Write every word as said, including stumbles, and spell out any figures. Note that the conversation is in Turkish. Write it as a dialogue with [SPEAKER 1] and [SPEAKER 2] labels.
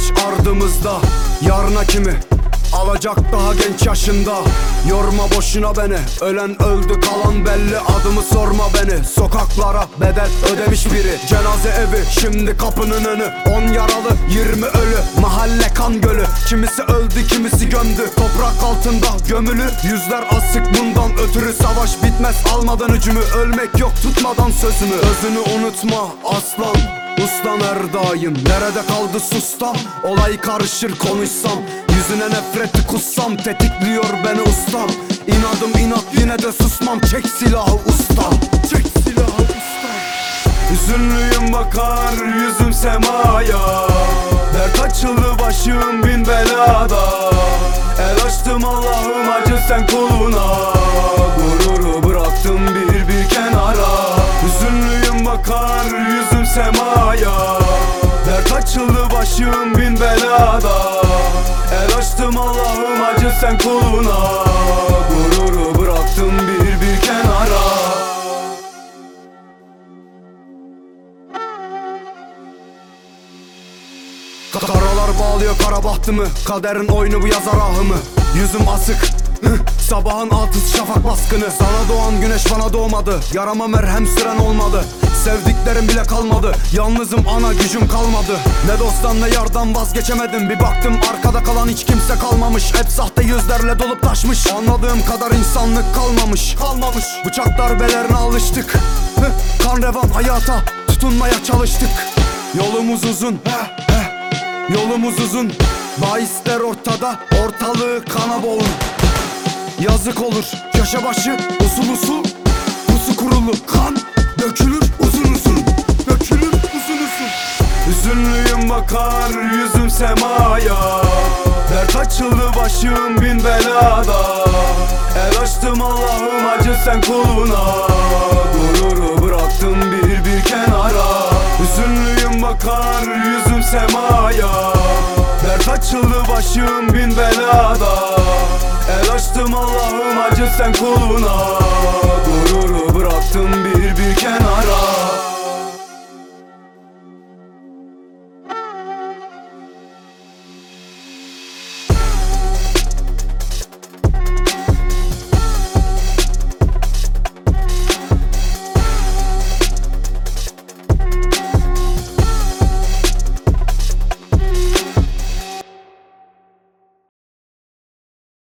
[SPEAKER 1] ardımızda. Yarına kimi alacak daha genç yaşında. Yorma boşuna beni, ölen öldü kalan belli. Adımı sorma beni, sokaklara bedel ödemiş biri. Cenaze evi şimdi kapının önü, on yaralı yirmi ölü. Mahalle kan gölü, kimisi öldü kimisi gömdü. Toprak altında gömülü, yüzler asık bundan ötürü. Savaş bitmez almadan hücumu, ölmek yok tutmadan sözümü. Özünü unutma aslan, uslan her daim. Nerede kaldı sustam, olay karışır konuşsam. Yüzüne nefreti kussam, tetikliyor beni ustam. İnadım inat yine de susmam, çek silahı ustam. Çek silahı ustam. Hüzünlüyüm bakar yüzüm semaya. Dert açıldı başım bin belada. El açtım Allah'ım acı sen kuluna. Gururu bıraktım bir bir kenara. Hüzünlüyüm bakar yüzüm semaya. Dert açıldı başım bin belada. El açtım Allah'ım acı sen kuluna. Gururu bıraktım bir bir kenara. Karalar bağlıyor kara bahtımı, kaderin oyunu bu yazar ahımı. Yüzüm asık, sabahın altız şafak baskını. Sana doğan güneş bana doğmadı, yarama merhem süren olmadı. Sevdiklerim bile kalmadı, yalnızım ana gücüm kalmadı. Ne dosttan ne yardan vazgeçemedim. Bir baktım arkada kalan hiç kimse kalmamış. Hep sahte yüzlerle dolup taşmış. Anladığım kadar insanlık kalmamış. Kalmamış. Bıçak darbelerine alıştık. Kan revan hayata tutunmaya çalıştık. Yolumuz uzun, yolumuz uzun. Bahisler ortada, ortalığı kana boğun. Yazık olur köşe başı usul usul. Pusu kurulu kan dökülür uzun uzun. Dökülür uzun uzun. Hüzünlüyüm bakar yüzüm semaya. Dert açıldı başım bin belada. El açtım Allah'ım acı sen kuluna. Gururu bıraktım bir bir kenara. Hüzünlüyüm bakar yüzüm semaya. Dert açıldı başım bin belada. El açtım Allah'ım acı sen kuluna.